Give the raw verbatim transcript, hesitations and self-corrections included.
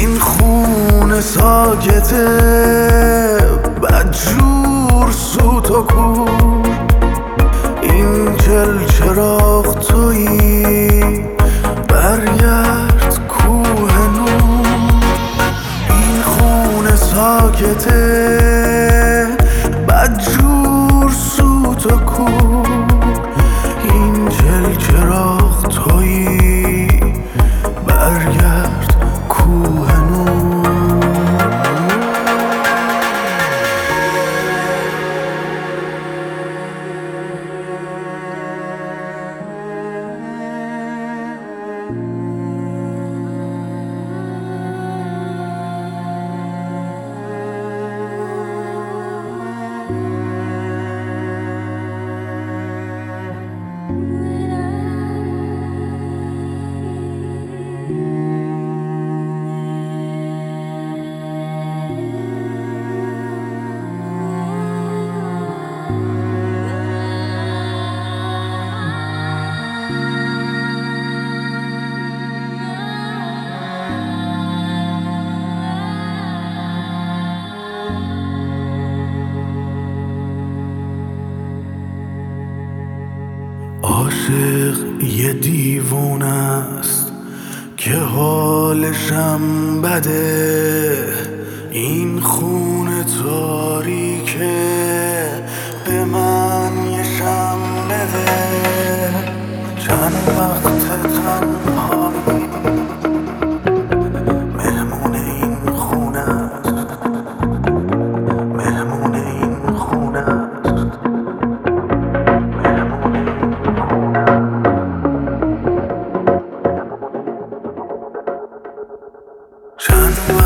این خونه ساکته بدجور سوت و کور، این چل چراغ تویی برگرد کوه نور. این خونه ساکته بدجور سوت و کور، این چل چراغ تویی برگرد کوه نور. عاشق یه دیوونه است که حالشم بده، این خونه تاریکه به من یه شم بده. چند وقت تنهایی مهمون این خونه است، مهمون این خونه است، مهمون این خونه است. چند